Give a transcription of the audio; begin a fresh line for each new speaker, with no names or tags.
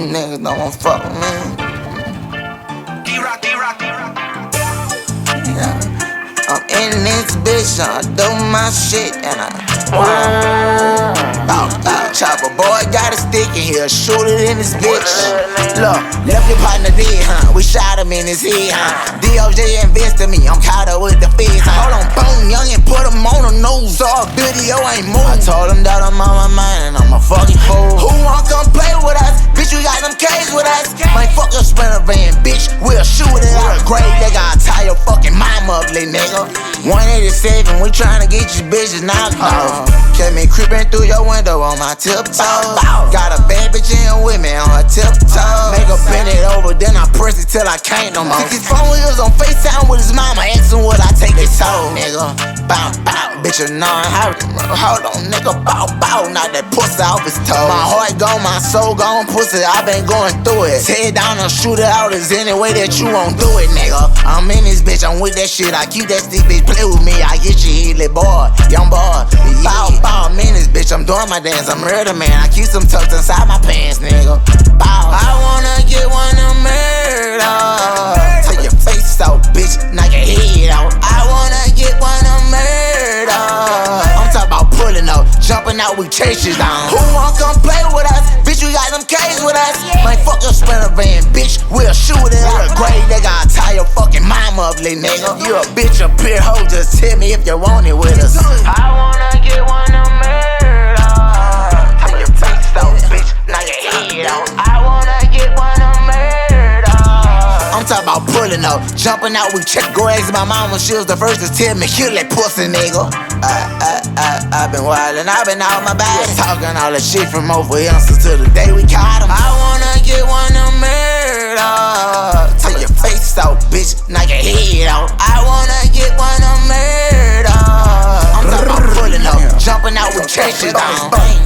niggas don't wanna fuck with me.
D-Rock.
Yeah. I'm in this bitch, I do my shit and I chopper boy got a stick in here, shoot it in this bitch. Look, left your partner dead, huh? We shot him in his head, huh? DOJ invested me, I'm caught up with the feds, huh? Hold on, boom, young and put him on the nose. Saw a video, ain't move. I told him that I'm on my mind and I'm a fucking fool. Who wanna come play with us? Bitch, we got them K's with us. Man, fuck your Sprinter van, bitch. We'll shoot it out of grave, nigga. I'll tie your fucking mama up, little nigga. 187, we tryna get you bitches knocked off. Kept me creeping through your window on my tiptoes. Got a bad bitch in with me on her tiptoes. Make her bend it over, then I press it till I can't no more. Took his phone wheels on FaceTime with his mama, asking would I take his soul, nigga. Bow, bow, bitch, you know how. Hold on, nigga, bow, bow. Knock that pussy off his toes. My heart gone, my soul gone, pussy, I been going through it. Tear down and shoot it out, is any way that you won't do it, nigga. I'm in this bitch, I'm with that shit, I keep that stick, bitch, play with me, I get you hit, little boy, young boy. Bow, bow, I'm in this bitch, I'm doing my dance, I'm murder man, I keep some tucked inside my pants, nigga. Bow, I wanna get one to murder. Take your face out, bitch, knock your head out. I wanna get one to murder. I'm talking about pulling up, jumping out, we chase you down. Who wanna come play with us? Bitch, we got them K's with us. Man, fuck your Sprinter van, bitch, we'll shoot it out of grave, nigga. I'll tie your fucking mama up, little nigga. You a bitch, a peer hoe, just tell me if you want it with us. I wanna get one to murder. Take your face out, bitch, knock your head out. I wanna get one to murder. I'm talking about pulling up, jumping out, we check. Go ask my mama, she was the first to tell me, kill that pussy, nigga. I been wildin', I been out my body, talking all that shit from over youngsters till the day we caught him. I wanna get one to murder. Take your face out, bitch, knock your head out. I wanna get one to murder. I'm talking about pulling up, jumping out, we chase it down.